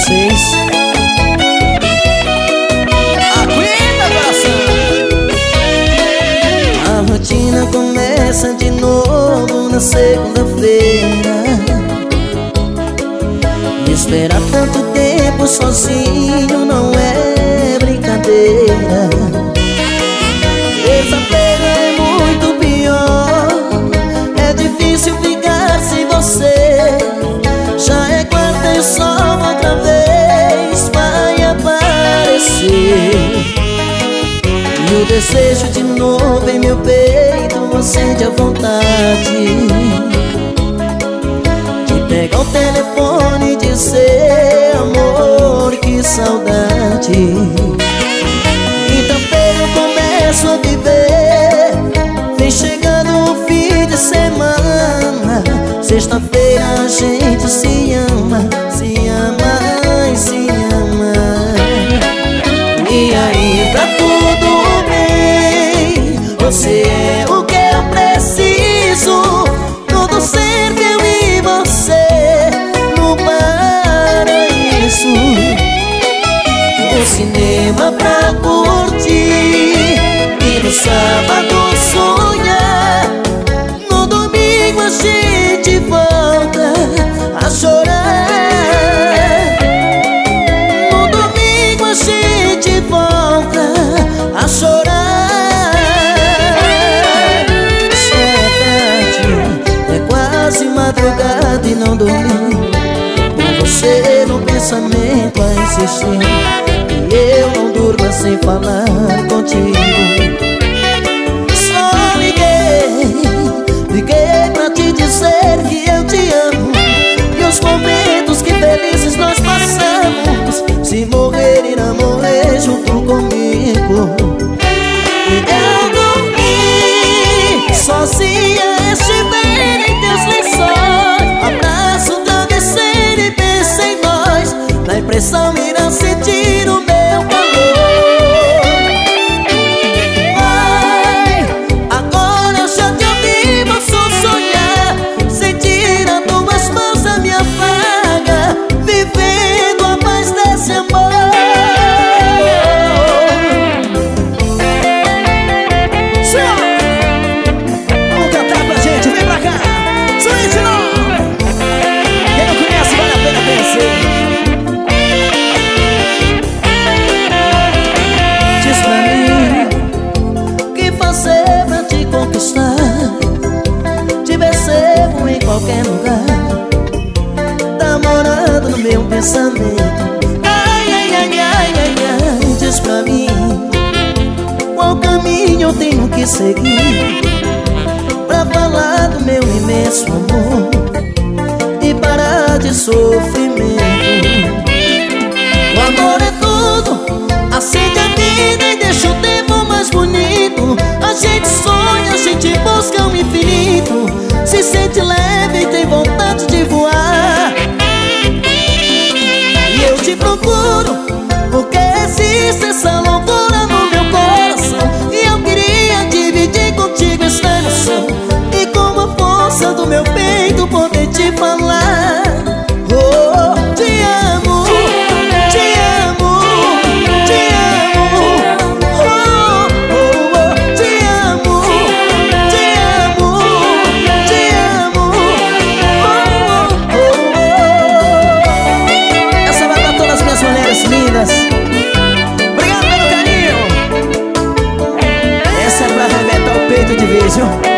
vocês. Aguenta, coração. A rotina começa de novo na segunda-feira. Esperar tanto tempo sozinho não é brincadeira. Terça-feira é muito pior. É difícil ficar sem você. Já é quarta e o sol outra vez vai aparecer. E o desejo de novo em meu peito acende a vontade de pegar o telefone e dizer: amor, que saudade. Quinta-feira eu começo a viver, vem chegando o fim de semana. Sexta-feira a gente se ama, se ama e se ama. E aí tá tudo bem, você é o que eu preciso. Tudo certo, eu e você no paraíso. No cinema pra curtir e no sábado sonhar. No domingo a gente volta a chorar. No domingo a gente volta a chorar. Saudade, é quase madrugada e não dormi, com você no pensamento a insistir. E eu não durmo sem falar contigo. Só liguei pra te dizer que eu te amo. E os momentos que felizes nós passamos, se morrer irá morrer junto comigo. E eu dormi sozinha, estiver em teus lençóis. Abraço o travesseiro e pensa em nós. Na impressão irá sentir o meu calor. Ai, agora eu já te ouvi, posso sonhar. Sentir as tuas mãos na minha vaga, vivendo a paz desse amor. Vamos cantar com a gente, vem pra cá. Switch não. Quem não conhece vale a pena conhecer. Diz pra mim o que fazer pra te conquistar. Te percebo em qualquer lugar, tá morando no meu pensamento. Ai, ai, ai, ai, ai, ai. Diz pra mim qual caminho eu tenho que seguir pra falar do meu imenso amor e parar de sofrimento. O amor é tudo, acende a vida e deixa o tempo mais bonito. A gente sonha, a gente busca o infinito, se sente leve e tem vontade de voar. E eu te procuro porque existe essa loucura no meu coração. E eu queria dividir contigo esta emoção e com a força do meu peito poder te falar: oh, te amo, te amo, te amo. Oh, oh, oh, te amo, te amo, te amo. Oh, oh, oh. Essa vai pra todas as minhas mulheres lindas. Obrigado pelo carinho. Essa é pra arrebentar o peito de vez, viu?